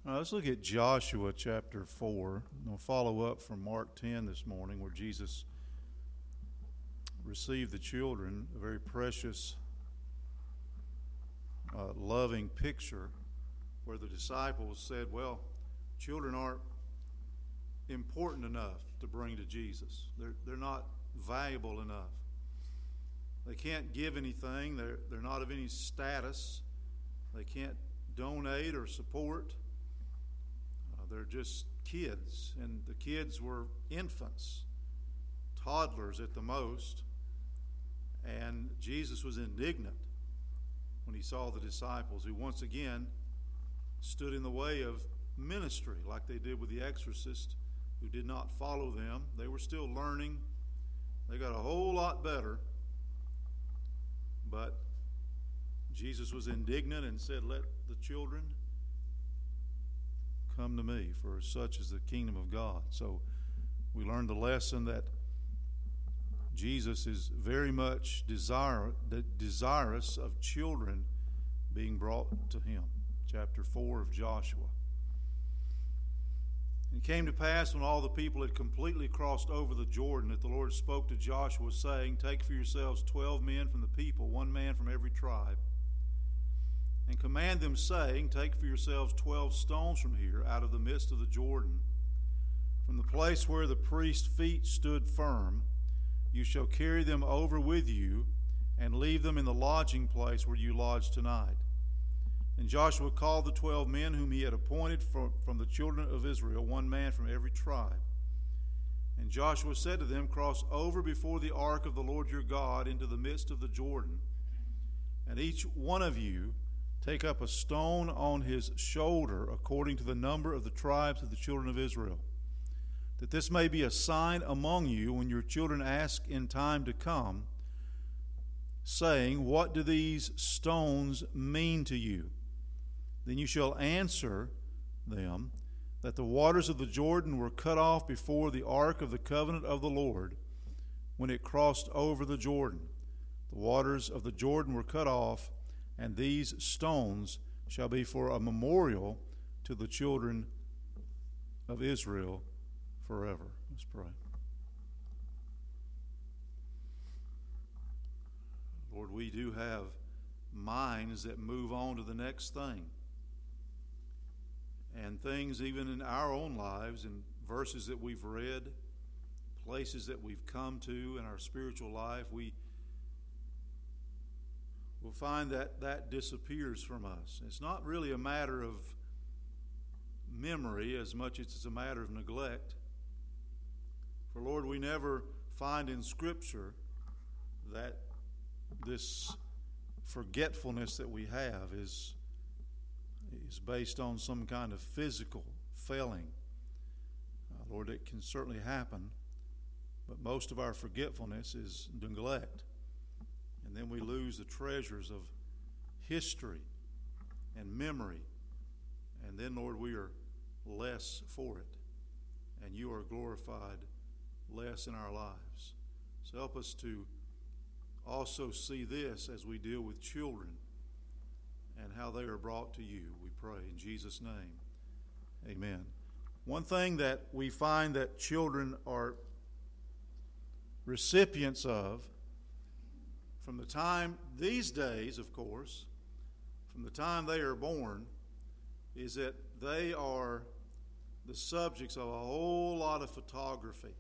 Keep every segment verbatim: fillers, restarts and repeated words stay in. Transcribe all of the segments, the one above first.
All right, let's look at Joshua chapter four. We'll follow up from Mark ten this morning, where Jesus received the children, a very precious, uh, loving picture, where the disciples said, well, children aren't important enough to bring to Jesus. They're, they're not valuable enough. They can't give anything. They're, they're not of any status. They can't donate or support. They're just kids, and the kids were infants, toddlers at the most, and Jesus was indignant when he saw the disciples who once again stood in the way of ministry like they did with the exorcist who did not follow them. They were still learning. They got a whole lot better, but Jesus was indignant and said, let the children come to me, for such is the kingdom of God. So we learned the lesson that Jesus is very much desire, desirous of children being brought to him. Chapter four of Joshua. And it came to pass when all the people had completely crossed over the Jordan that the Lord spoke to Joshua, saying, take for yourselves twelve men from the people, one man from every tribe, and command them, saying, take for yourselves twelve stones from here, out of the midst of the Jordan, from the place where the priest's feet stood firm. You shall carry them over with you, and leave them in the lodging place where you lodge tonight. And Joshua called the twelve men whom he had appointed from, from the children of Israel, one man from every tribe. And Joshua said to them, cross over before the ark of the Lord your God into the midst of the Jordan, and each one of you take up a stone on his shoulder according to the number of the tribes of the children of Israel, that this may be a sign among you when your children ask in time to come, saying, what do these stones mean to you? Then you shall answer them that the waters of the Jordan were cut off before the ark of the covenant of the Lord when it crossed over the Jordan. The waters of the Jordan were cut off, and these stones shall be for a memorial to the children of Israel forever. Let's pray. Lord, we do have minds that move on to the next thing. And things even in our own lives, and verses that we've read, places that we've come to in our spiritual life, we we'll find that that disappears from us. It's not really a matter of memory as much as it's a matter of neglect. For Lord, we never find in Scripture that this forgetfulness that we have is, is based on some kind of physical failing. Uh, Lord, it can certainly happen, but most of our forgetfulness is neglect. And then we lose the treasures of history and memory. And then, Lord, we are less for it. And you are glorified less in our lives. So help us to also see this as we deal with children and how they are brought to you, we pray. In Jesus' name, amen. One thing that we find that children are recipients of from the time, these days, of course, from the time they are born, is that they are the subjects of a whole lot of photography.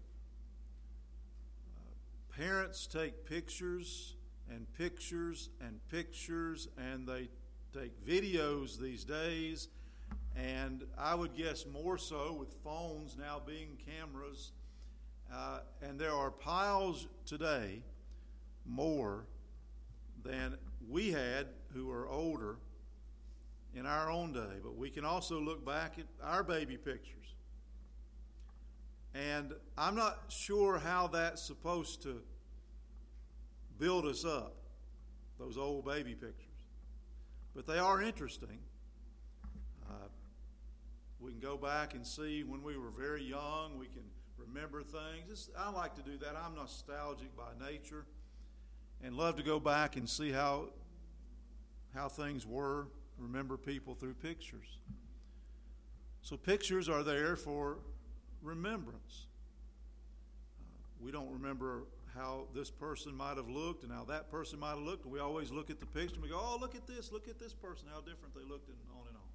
Uh, parents take pictures and pictures and pictures, and they take videos these days, and I would guess more so with phones now being cameras. Uh, and there are piles today more than we had who are older in our own day. But we can also look back at our baby pictures. And I'm not sure how that's supposed to build us up, those old baby pictures. But they are interesting. Uh, we can go back and see when we were very young. We can remember things. It's, I like to do that. I'm nostalgic by nature and love to go back and see how how things were, remember people through pictures. So pictures are there for remembrance. Uh, we don't remember how this person might have looked and how that person might have looked. And we always look at the picture and we go, oh, look at this, look at this person, how different they looked, and on and on.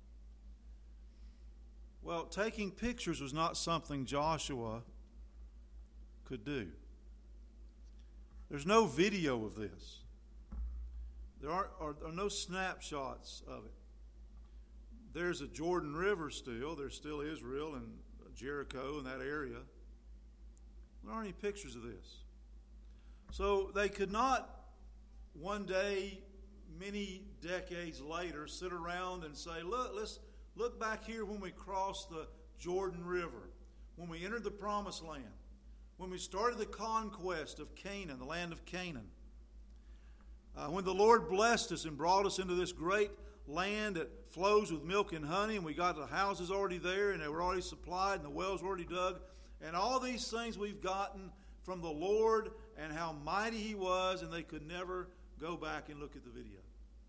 Well, taking pictures was not something Joshua could do. There's no video of this. There are, are, are no snapshots of it. There's a Jordan River still. There's still Israel and Jericho in that area. There aren't any pictures of this. So they could not one day, many decades later, sit around and say, look, let's look back here when we crossed the Jordan River, when we entered the Promised Land, when we started the conquest of Canaan, the land of Canaan. Uh, when the Lord blessed us and brought us into this great land that flows with milk and honey, and we got the houses already there, and they were already supplied, and the wells were already dug, and all these things we've gotten from the Lord and how mighty He was, and they could never go back and look at the video.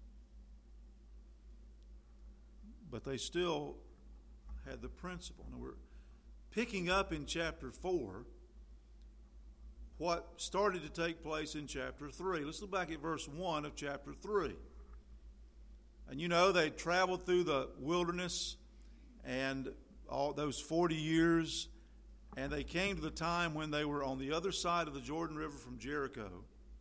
But they still had the principle. Now we're picking up in chapter four what started to take place in chapter three. Let's look back at verse one of chapter three. And you know, they traveled through the wilderness and all those forty years, and they came to the time when they were on the other side of the Jordan River from Jericho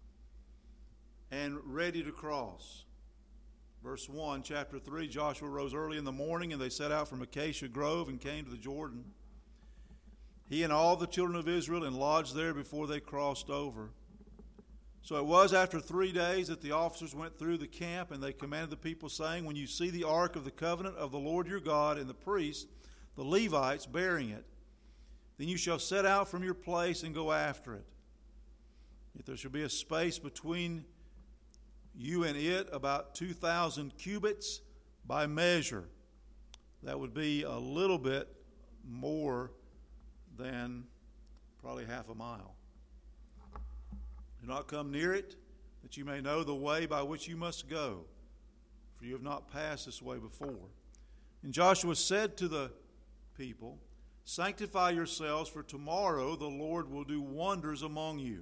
and ready to cross. Verse one, chapter three, Joshua rose early in the morning, and they set out from Acacia Grove and came to the Jordan, he and all the children of Israel, and lodged there before they crossed over. So it was after three days that the officers went through the camp, and they commanded the people, saying, when you see the ark of the covenant of the Lord your God and the priests, the Levites, bearing it, then you shall set out from your place and go after it. If there shall be a space between you and it, about two thousand cubits by measure. That would be a little bit more than probably half a mile. Do not come near it, that you may know the way by which you must go, for you have not passed this way before. And Joshua said to the people, sanctify yourselves, for tomorrow the Lord will do wonders among you.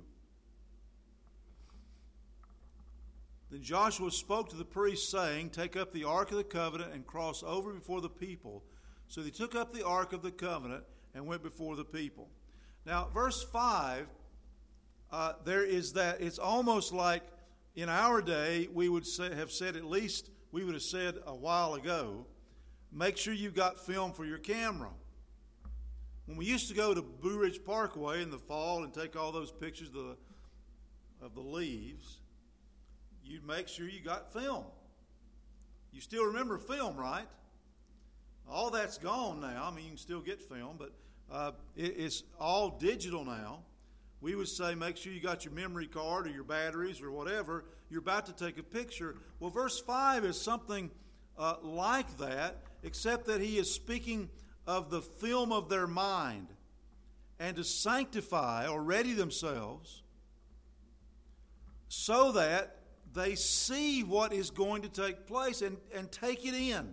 Then Joshua spoke to the priests, saying, take up the ark of the covenant and cross over before the people. So they took up the ark of the covenant and went before the people. Now, verse five, uh, there is that, it's almost like in our day, we would say, have said, at least we would have said a while ago, make sure you've got film for your camera. When we used to go to Blue Ridge Parkway in the fall and take all those pictures of the, of the leaves, you'd make sure you got film. You still remember film, right? All that's gone now. I mean, you can still get film, but uh, it, it's all digital now. We would say make sure you got your memory card or your batteries or whatever. You're about to take a picture. Well, verse five is something uh, like that, except that he is speaking of the film of their mind, and to sanctify or ready themselves so that they see what is going to take place and, and take it in.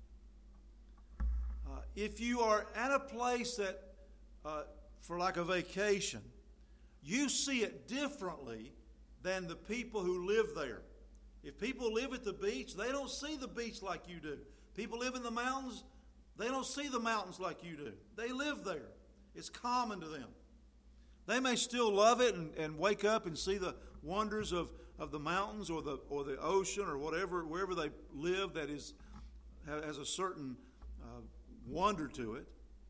Uh, if you are at a place that, uh, for like a vacation, you see it differently than the people who live there. If people live at the beach, they don't see the beach like you do. People live in the mountains, they don't see the mountains like you do. They live there. It's common to them. They may still love it and, and wake up and see the wonders of, of the mountains or the or the ocean or whatever, wherever they live that is has a certain uh, wonder to it.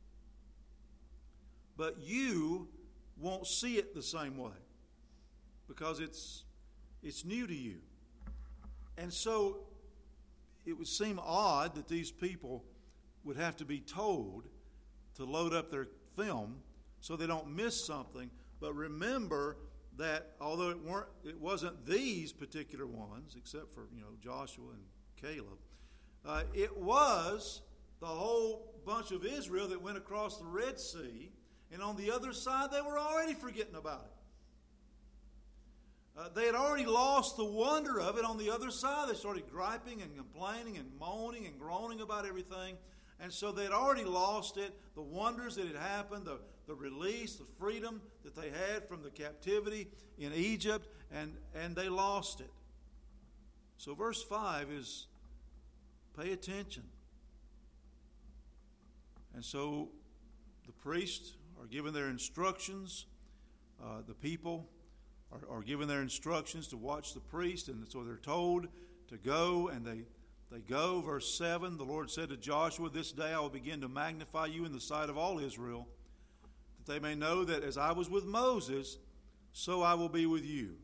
But you won't see it the same way because it's it's new to you. And so it would seem odd that these people would have to be told to load up their film so they don't miss something. But remember that although it weren't, it wasn't these particular ones, except for you know Joshua and Caleb, uh, it was the whole bunch of Israel that went across the Red Sea, and on the other side they were already forgetting about it. Uh, they had already lost the wonder of it on the other side. They started griping and complaining and moaning and groaning about everything. And so they'd already lost it, the wonders that had happened, the, the release, the freedom that they had from the captivity in Egypt, and, and they lost it. So verse five is, pay attention. And so the priests are given their instructions. Uh, the people are, are given their instructions to watch the priest, and so they're told to go, and they They go, verse seven, the Lord said to Joshua, this day I will begin to magnify you in the sight of all Israel, that they may know that as I was with Moses, so I will be with you.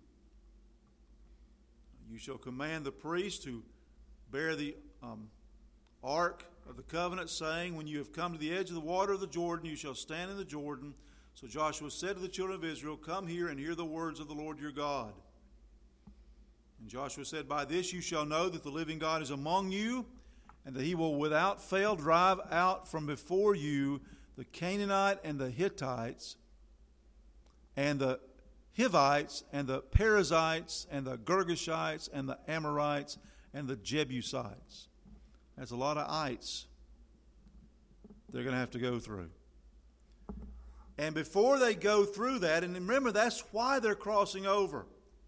You shall command the priest to bear the um, ark of the covenant, saying, when you have come to the edge of the water of the Jordan, you shall stand in the Jordan. So Joshua said to the children of Israel, come here and hear the words of the Lord your God. And Joshua said, by this you shall know that the living God is among you, and that he will without fail drive out from before you the Canaanite and the Hittites and the Hivites and the Perizzites and the Girgashites and the Amorites and the Jebusites. That's a lot of ites they're going to have to go through. And before they go through that, and remember, that's why they're crossing over.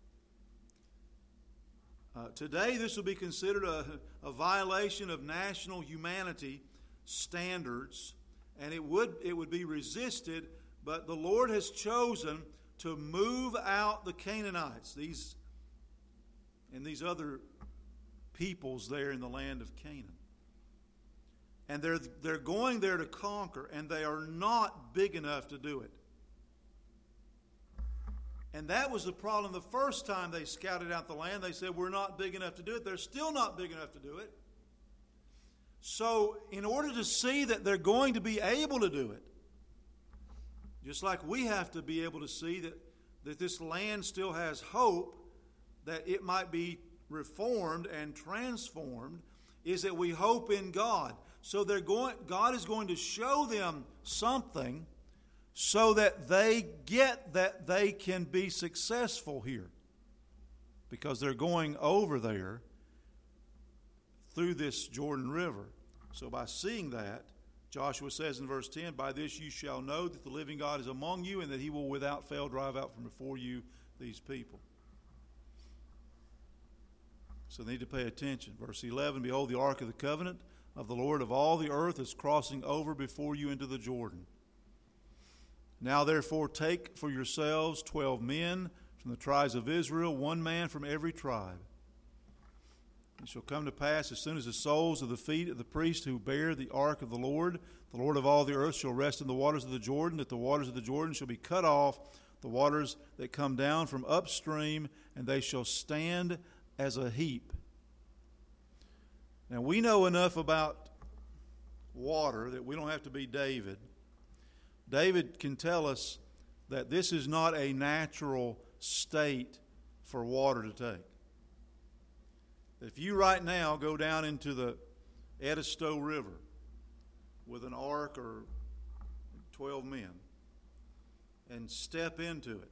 Uh, today, this will be considered a, a violation of national humanity standards, and it would it would be resisted. But the Lord has chosen to move out the Canaanites, these and these other peoples there in the land of Canaan, and they're they're going there to conquer, and they are not big enough to do it. And that was the problem the first time they scouted out the land. They said, we're not big enough to do it. They're still not big enough to do it. So in order to see that they're going to be able to do it, just like we have to be able to see that, that this land still has hope, that it might be reformed and transformed, is that we hope in God. So they're going. God is going to show them something so that they get that they can be successful here, because they're going over there through this Jordan River. So by seeing that, Joshua says in verse ten, by this you shall know that the living God is among you, and that he will without fail drive out from before you these people. So they need to pay attention. Verse eleven, behold, the ark of the covenant of the Lord of all the earth is crossing over before you into the Jordan. Now therefore take for yourselves twelve men from the tribes of Israel, one man from every tribe. It shall come to pass, as soon as the soles of the feet of the priests who bear the ark of the Lord, the Lord of all the earth, shall rest in the waters of the Jordan, that the waters of the Jordan shall be cut off, the waters that come down from upstream, and they shall stand as a heap. Now we know enough about water that we don't have to be David. David can tell us that this is not a natural state for water to take. If you right now go down into the Edisto River with an ark or twelve men and step into it,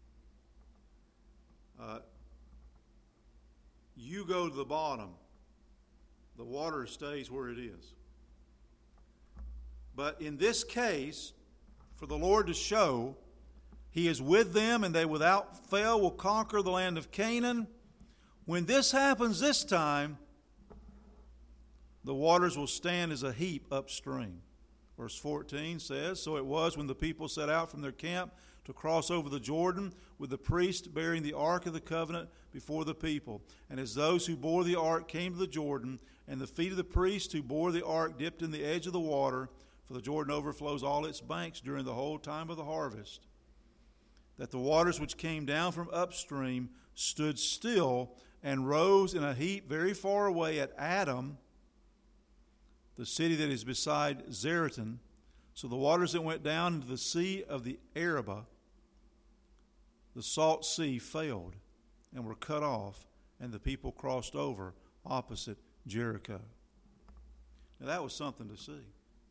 uh, you go to the bottom, the water stays where it is. But in this case, for the Lord to show he is with them, and they without fail will conquer the land of Canaan, when this happens this time, the waters will stand as a heap upstream. Verse fourteen says, so it was when the people set out from their camp to cross over the Jordan, with the priest bearing the ark of the covenant before the people. And as those who bore the ark came to the Jordan, and the feet of the priest who bore the ark dipped in the edge of the water, for the Jordan overflows all its banks during the whole time of the harvest, that the waters which came down from upstream stood still and rose in a heap very far away at Adam, the city that is beside Zaretan. So the waters that went down into the sea of the Arabah, the salt sea, failed and were cut off, and the people crossed over opposite Jericho. Now that was something to see.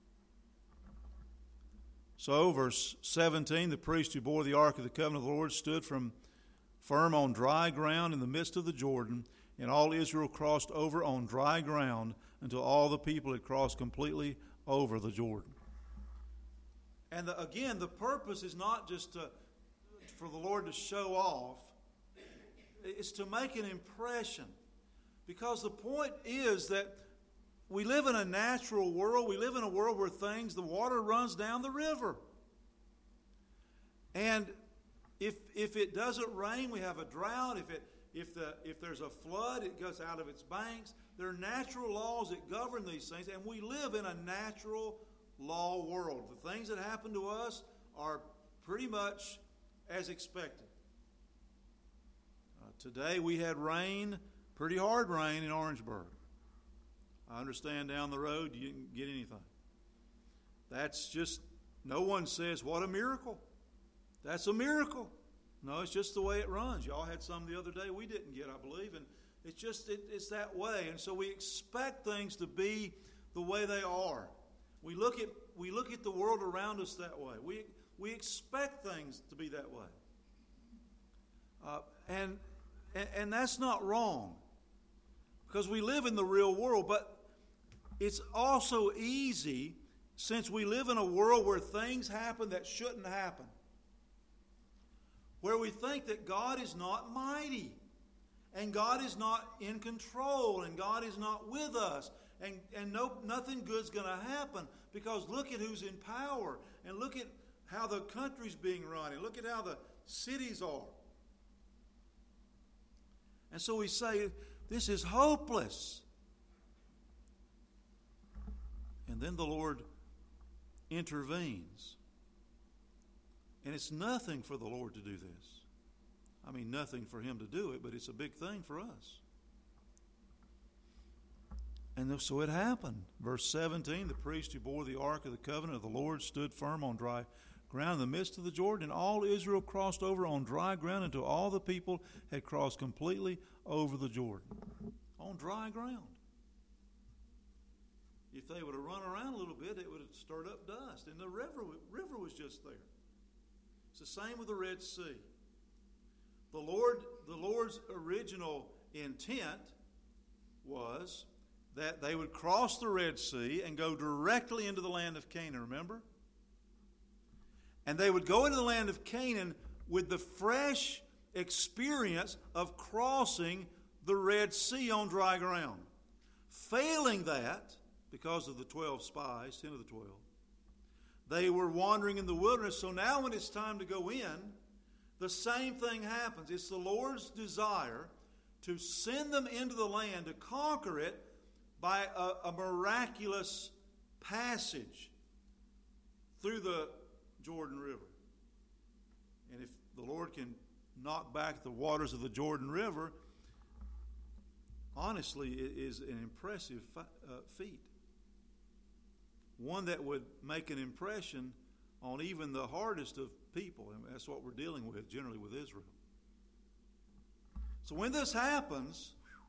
So, verse seventeen, the priest who bore the ark of the covenant of the Lord stood from firm on dry ground in the midst of the Jordan, and all Israel crossed over on dry ground until all the people had crossed completely over the Jordan. And the, again, the purpose is not just to, for the Lord to show off. It's to make an impression. Because the point is that we live in a natural world. We live in a world where things, the water runs down the river. And if if it doesn't rain, we have a drought. If it if the if there's a flood, it goes out of its banks. There are natural laws that govern these things, and we live in a natural law world. The things that happen to us are pretty much as expected. Uh, today we had rain, pretty hard rain in Orangeburg. I understand down the road you didn't get anything. That's just, no one says, what a miracle. That's a miracle. No, it's just the way it runs. Y'all had some the other day we didn't get, I believe, and it's just, it, it's that way. And so we expect things to be the way they are. We look at, we look at the world around us that way. We, we expect things to be that way. Uh, and, and, and that's not wrong, because we live in the real world, but it's also easy, since we live in a world where things happen that shouldn't happen, where we think that God is not mighty, and God is not in control, and God is not with us, and, and no, nothing good's going to happen, because look at who's in power, and look at how the country's being run, and look at how the cities are. And so we say, this is hopeless. And then the Lord intervenes. And it's nothing for the Lord to do this. I mean, nothing for Him to do it, but it's a big thing for us. And so it happened. Verse seventeen, the priest who bore the ark of the covenant of the Lord stood firm on dry ground in the midst of the Jordan, and all Israel crossed over on dry ground until all the people had crossed completely over the Jordan. On dry ground. If they would have run around a little bit, it would have stirred up dust. And the river, river was just there. It's the same with the Red Sea. The Lord, the Lord's original intent was that they would cross the Red Sea and go directly into the land of Canaan, remember? And they would go into the land of Canaan with the fresh experience of crossing the Red Sea on dry ground. Failing that, because of the twelve spies, ten of the twelve, they were wandering in the wilderness. So now when it's time to go in, the same thing happens. It's the Lord's desire to send them into the land, to conquer it by a, a miraculous passage through the Jordan River. And if the Lord can knock back the waters of the Jordan River, honestly, it is an impressive uh, feat. One that would make an impression on even the hardest of people. And that's what we're dealing with generally with Israel. So when this happens,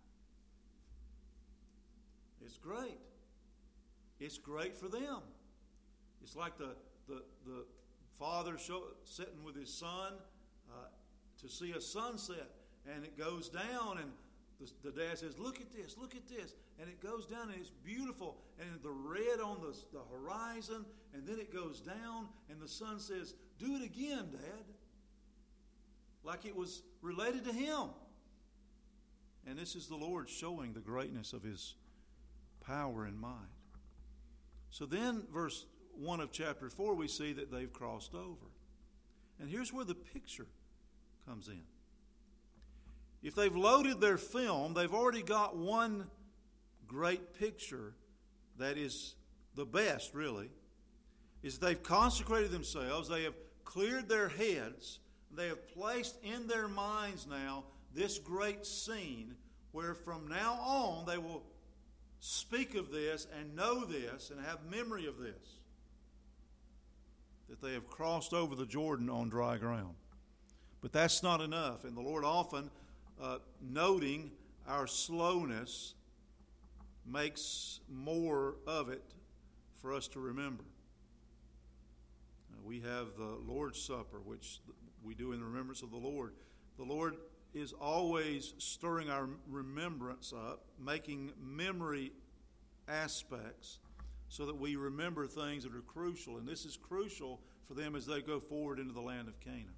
it's great. It's great for them. It's like the the, the father show, sitting with his son uh, to see a sunset, and it goes down, and the, the dad says, look at this, look at this. And it goes down, and it's beautiful. And the red on the, the horizon, and then it goes down, and the son says, do it again, Dad. Like it was related to him. And this is the Lord showing the greatness of His power and might. So then, verse one of chapter four, we see that they've crossed over. And here's where the picture comes in. If they've loaded their film, they've already got one great picture that is the best, really, is they've consecrated themselves, they have cleared their heads, they have placed in their minds now this great scene where from now on they will speak of this and know this and have memory of this, that they have crossed over the Jordan on dry ground. But that's not enough, and the Lord often, uh, noting our slowness, makes more of it for us to remember. Uh, we have the Lord's Supper, which we do in remembrance of the Lord. The Lord is always stirring our remembrance up, making memory aspects so that we remember things that are crucial. And this is crucial for them as they go forward into the land of Canaan.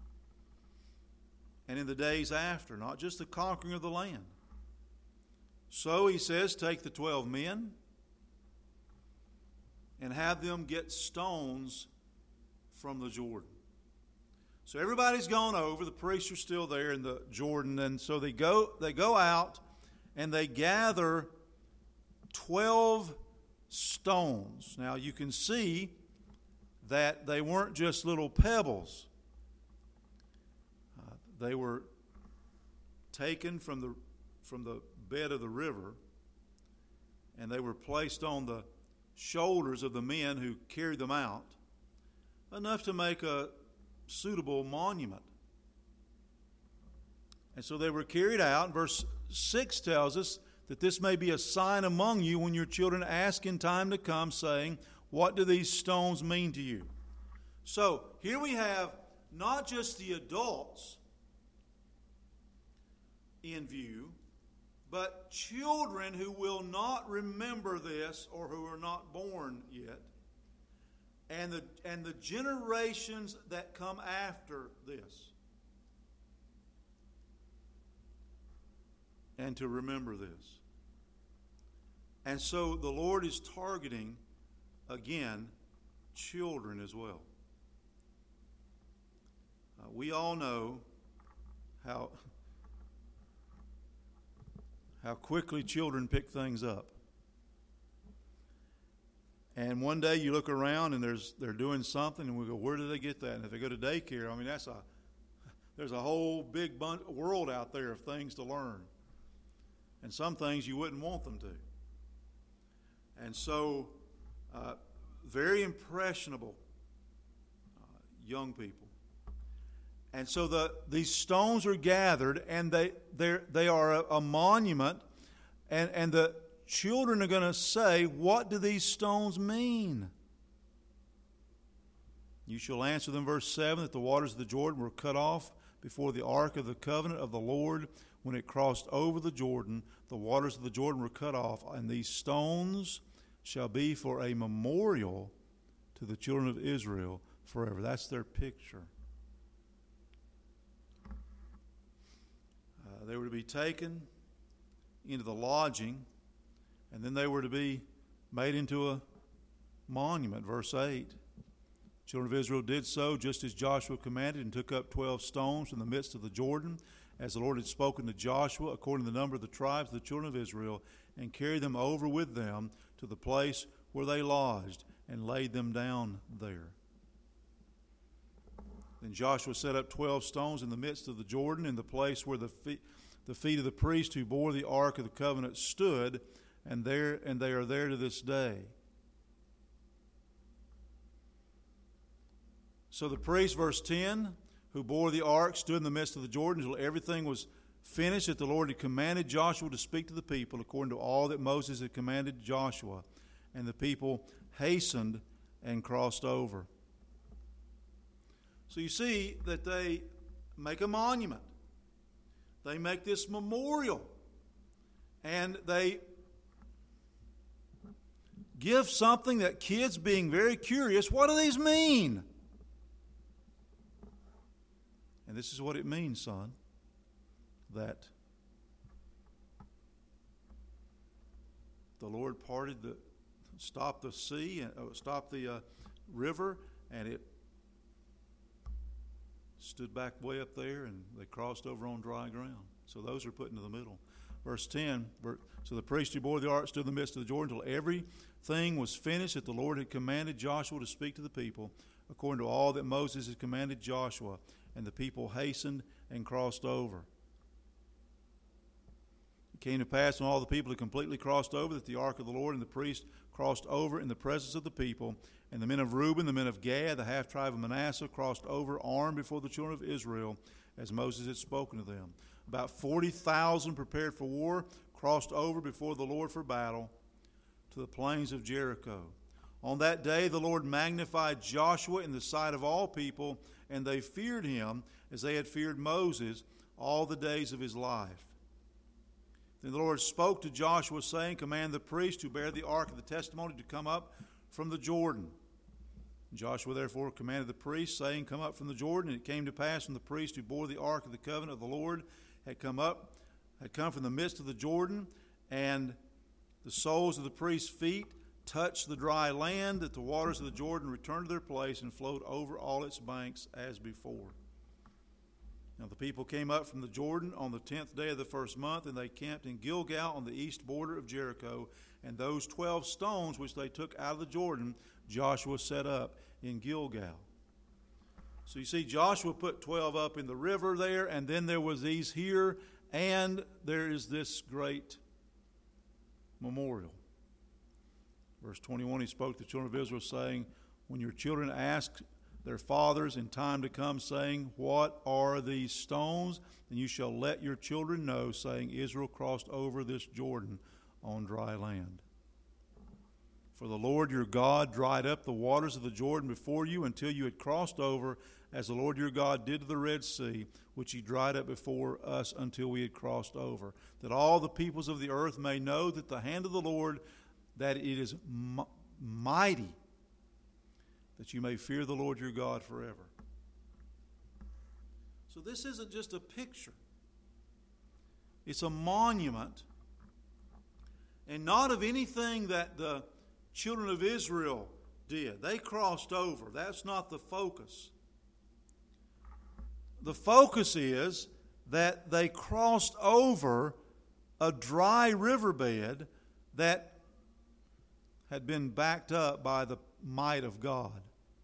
And in the days after, not just the conquering of the land. So he says, take the twelve men and have them get stones from the Jordan. So everybody's gone over. The priests are still there in the Jordan. And so they go, they go out and they gather twelve stones. Now you can see that they weren't just little pebbles. Uh, they were taken from the from the bed of the river, and they were placed on the shoulders of the men who carried them out, enough to make a suitable monument. And so they were carried out. And verse six tells us that this may be a sign among you when your children ask in time to come, saying, what do these stones mean to you? So here we have not just the adults in view, but children who will not remember this or who are not born yet, and the, and the generations that come after this. And to remember this. And so the Lord is targeting, again, children as well. Uh, we all know how... how quickly children pick things up. And one day you look around and there's they're doing something and we go, where did they get that? And if they go to daycare, I mean, that's a there's a whole big bun- world out there of things to learn. And some things you wouldn't want them to. And so, uh, very impressionable uh, young people. And so the these stones are gathered, and they they they are a, a monument, and, and the children are going to say, what do these stones mean? You shall answer them, verse seven, that the waters of the Jordan were cut off before the ark of the covenant of the Lord when it crossed over the Jordan. The waters of the Jordan were cut off, and these stones shall be for a memorial to the children of Israel forever. That's their picture. They were to be taken into the lodging, and then they were to be made into a monument. Verse eight. Children of Israel did so just as Joshua commanded, and took up twelve stones from the midst of the Jordan, as the Lord had spoken to Joshua, according to the number of the tribes of the children of Israel, and carried them over with them to the place where they lodged, and laid them down there. Then Joshua set up twelve stones in the midst of the Jordan, in the place where the feet, the feet of the priest who bore the ark of the covenant stood, and there and they are there to this day. So the priest, verse ten, who bore the ark, stood in the midst of the Jordan until everything was finished that the Lord had commanded Joshua to speak to the people, according to all that Moses had commanded Joshua. And the people hastened and crossed over. So you see that they make a monument. They make this memorial. And they give something that kids, being very curious, what do these mean? And this is what it means, son, that the Lord parted the, stopped the sea, and uh, stopped the uh, river, and it stood back way up there, and they crossed over on dry ground. So those are put into the middle. Verse ten, so the priest who bore the ark stood in the midst of the Jordan until everything was finished that the Lord had commanded Joshua to speak to the people, according to all that Moses had commanded Joshua. And the people hastened and crossed over. It came to pass when all the people had completely crossed over that the ark of the Lord and the priest crossed over in the presence of the people. And the men of Reuben, the men of Gad, the half-tribe of Manasseh crossed over armed before the children of Israel, as Moses had spoken to them. About forty thousand prepared for war crossed over before the Lord for battle to the plains of Jericho. On that day the Lord magnified Joshua in the sight of all people, and they feared him as they had feared Moses all the days of his life. Then the Lord spoke to Joshua, saying, Command the priests who bear the ark of the testimony to come up from the Jordan. Joshua therefore commanded the priests, saying, Come up from the Jordan. And it came to pass when the priests who bore the ark of the covenant of the Lord had come up, had come from the midst of the Jordan, and the soles of the priests' feet touched the dry land, that the waters of the Jordan returned to their place and flowed over all its banks as before. Now the people came up from the Jordan on the tenth day of the first month, and they camped in Gilgal on the east border of Jericho. And those twelve stones which they took out of the Jordan, Joshua set up in Gilgal. So you see, Joshua put twelve up in the river there, and then there was these here, and there is this great memorial. Verse twenty-one, he spoke to the children of Israel, saying, When your children ask their fathers in time to come, saying, What are these stones? Then you shall let your children know, saying, Israel crossed over this Jordan on dry land. For the Lord your God dried up the waters of the Jordan before you until you had crossed over, as the Lord your God did to the Red Sea, which he dried up before us until we had crossed over, that all the peoples of the earth may know that the hand of the Lord, that it is m- mighty, that you may fear the Lord your God forever. So this isn't just a picture. It's a monument, and not of anything that the children of Israel did. They crossed over. That's not the focus. The focus is that they crossed over a dry riverbed that had been backed up by the might of God.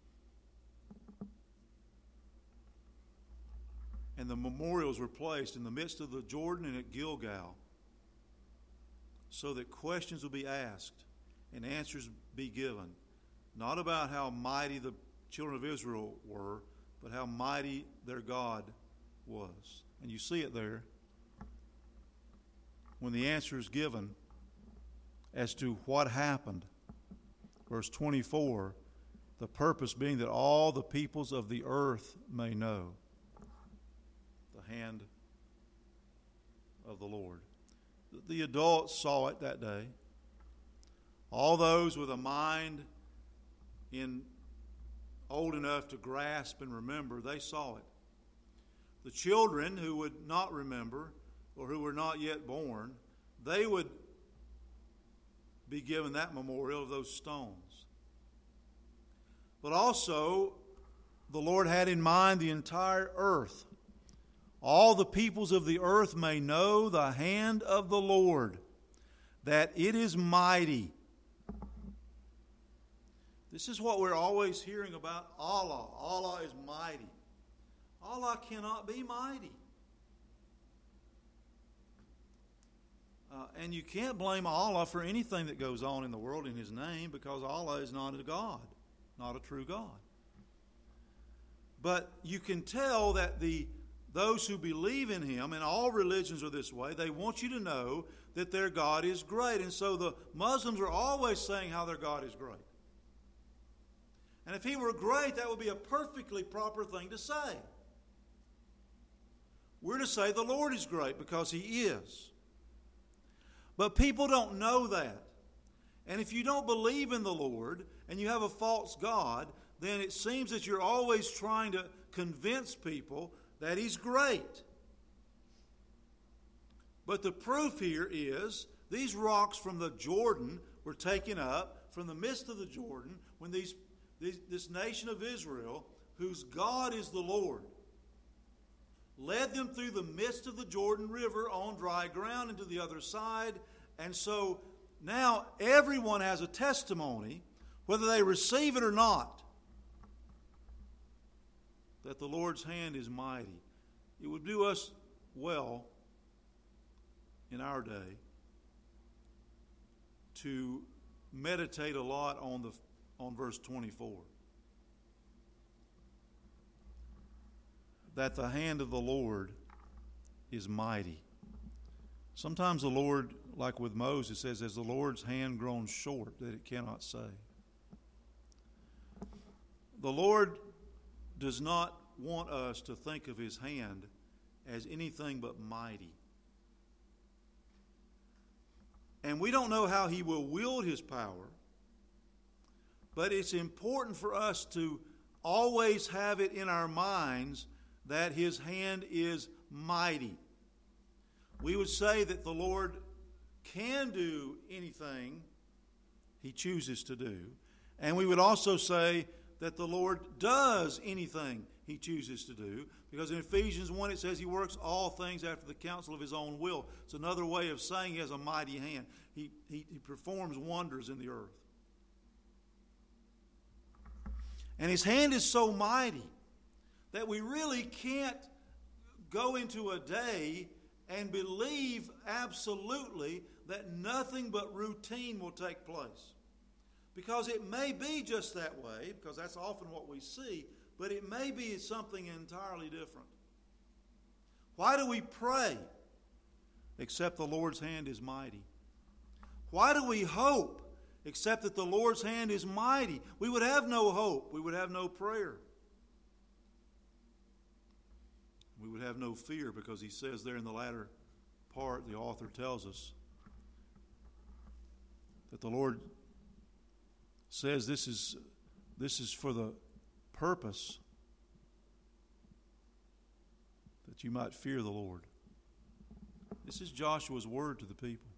And the memorials were placed in the midst of the Jordan and at Gilgal, so that questions will be asked and answers be given, not about how mighty the children of Israel were, but how mighty their God was. And you see it there when the answer is given as to what happened. Verse twenty-four, the purpose being that all the peoples of the earth may know the hand of the Lord. The adults saw it that day. All those with a mind in old enough to grasp and remember, they saw it. The children who would not remember or who were not yet born, they would be given that memorial of those stones. But also, the Lord had in mind the entire earth. All the peoples of the earth may know the hand of the Lord, that it is mighty. This is what we're always hearing about Allah. Allah is mighty. Allah cannot be mighty. Uh, and you can't blame Allah for anything that goes on in the world in His name, because Allah is not a God, not a true God. But you can tell that the those who believe in Him, and all religions are this way, they want you to know that their God is great. And so the Muslims are always saying how their God is great. And if He were great, that would be a perfectly proper thing to say. We're to say the Lord is great because He is. But people don't know that. And if you don't believe in the Lord and you have a false God, then it seems that you're always trying to convince people that He's great. But the proof here is these rocks from the Jordan were taken up from the midst of the Jordan when these, these this nation of Israel, whose God is the Lord, led them through the midst of the Jordan River on dry ground into the other side. And so now everyone has a testimony, whether they receive it or not, that the Lord's hand is mighty. It would do us well in our day to meditate a lot on the on verse twenty-four. That the hand of the Lord is mighty. Sometimes the Lord, like with Moses, says, "Has the Lord's hand grown short that it cannot save?" The Lord does not want us to think of His hand as anything but mighty. And we don't know how he will wield his power, but it's important for us to always have it in our minds that his hand is mighty. We would say that the Lord can do anything he chooses to do. And we would also say that the Lord does anything he chooses to do. Because in Ephesians one it says he works all things after the counsel of his own will. It's another way of saying he has a mighty hand. He, he, he performs wonders in the earth. And his hand is so mighty that we really can't go into a day and believe absolutely that nothing but routine will take place. Because it may be just that way, because that's often what we see, but it may be something entirely different. Why do we pray except the Lord's hand is mighty? Why do we hope except that the Lord's hand is mighty? We would have no hope. We would have no prayer. We would have no fear, because he says there in the latter part, the author tells us that the Lord says this is, this is for the purpose that you might fear the Lord. This is Joshua's word to the people.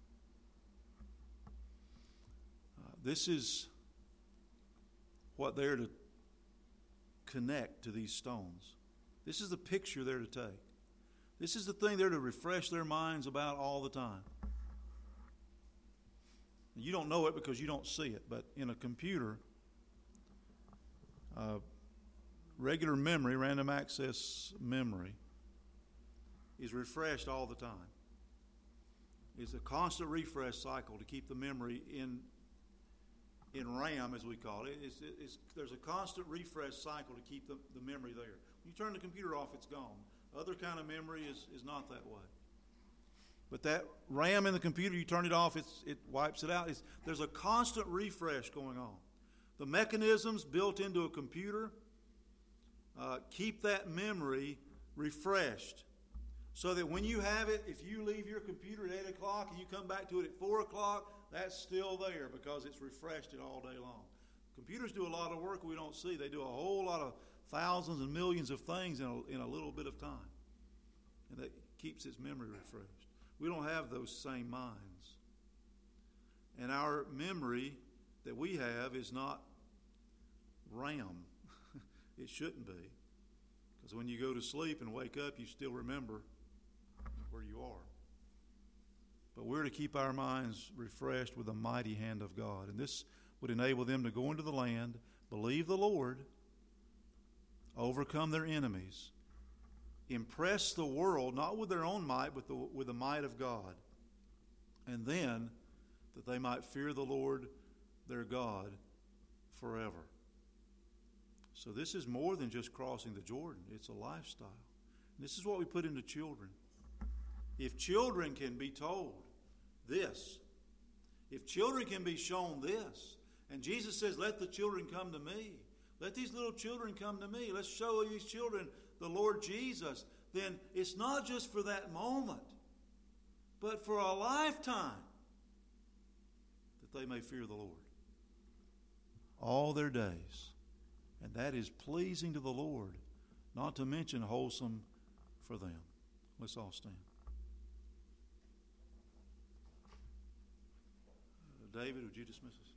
Uh, this is what they're to connect to these stones. This is the picture they're to take. This is the thing they're to refresh their minds about all the time. You don't know it because you don't see it, but in a computer, uh, regular memory, random access memory, is refreshed all the time. It's a constant refresh cycle to keep the memory in in RAM, as we call it. It's, it's, there's a constant refresh cycle to keep the, the memory there. When you turn the computer off, it's gone. Other kind of memory is, is not that way. But that RAM in the computer, you turn it off, it's, it wipes it out. It's, there's a constant refresh going on. The mechanisms built into a computer uh, keep that memory refreshed, so that when you have it, if you leave your computer at eight o'clock and you come back to it at four o'clock, that's still there because it's refreshed it all day long. Computers do a lot of work we don't see. They do a whole lot of thousands and millions of things in a, in a little bit of time. And that keeps its memory refreshed. We don't have those same minds. And our memory that we have is not RAM. It shouldn't be. Because when you go to sleep and wake up, you still remember where you are. But we're to keep our minds refreshed with the mighty hand of God. And this would enable them to go into the land, believe the Lord, overcome their enemies, impress the world, not with their own might, but the, with the might of God. And then that they might fear the Lord their God forever. So this is more than just crossing the Jordan. It's a lifestyle. This is what we put into children. If children can be told this, if children can be shown this, and Jesus says, let the children come to me. Let these little children come to me. Let's show these children the Lord Jesus. Then it's not just for that moment, but for a lifetime, that they may fear the Lord all their days. And that is pleasing to the Lord, not to mention wholesome for them. Let's all stand. Uh, David, would you dismiss us?